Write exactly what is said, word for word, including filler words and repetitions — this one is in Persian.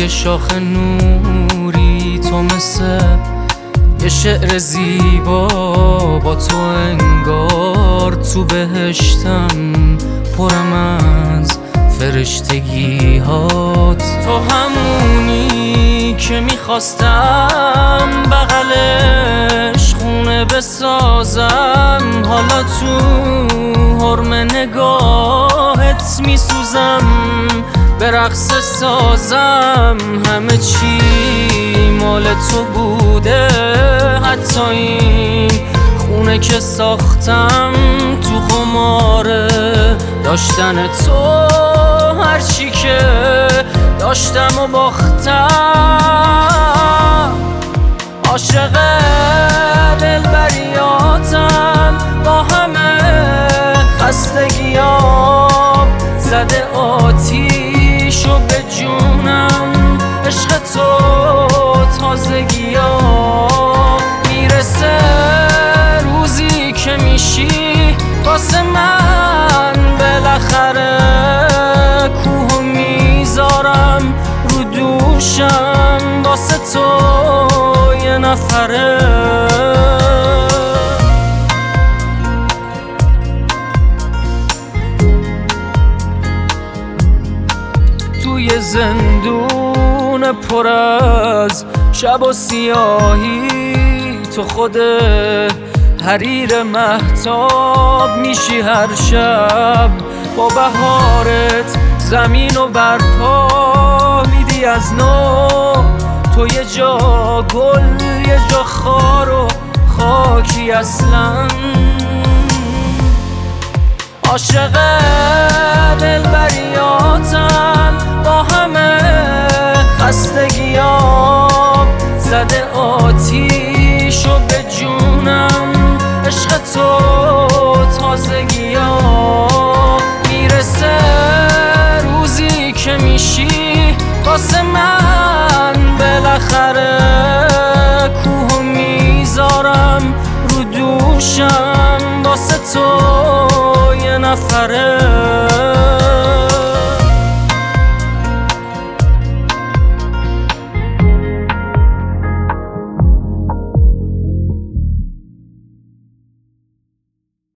یه شاخ نوری، تو مثل یه شعر زیبا، با تو انگار تو بهشتم، پرم از فرشتگی هات. تو همونی که میخواستم بغلش خونه بسازم، حالا تو حرم نگاهت میسوزم، به رقص سازم. همه چی مال تو بوده، حتی این خونه که ساختم تو قماره داشتن تو. هرچی که داشتم و باختم، عاشق دلبریاتم، با همه خستگیام زده آتیشو به جونم. عشق تو تازگیام، میرسه روزی که میشی واسه من بالاخره. کوهو میذارم رو دوشم واسه تو یه نفره. توی زندون پر از شب و سیاهی، تو خود حریر مهتاب میشی هر شب. با بهارت زمین و برپا میدی از نو، تو یه جا گل یه جا خار و خاکی اصلا. عاشق دلبریاتم، با همه خستگیام زده آتیشو به جونم. عشق تو تازگیام، میرسه روزی که میشی واسه من بالاخره. کوهو میذارم رو دوشم واسه تو یه نفره.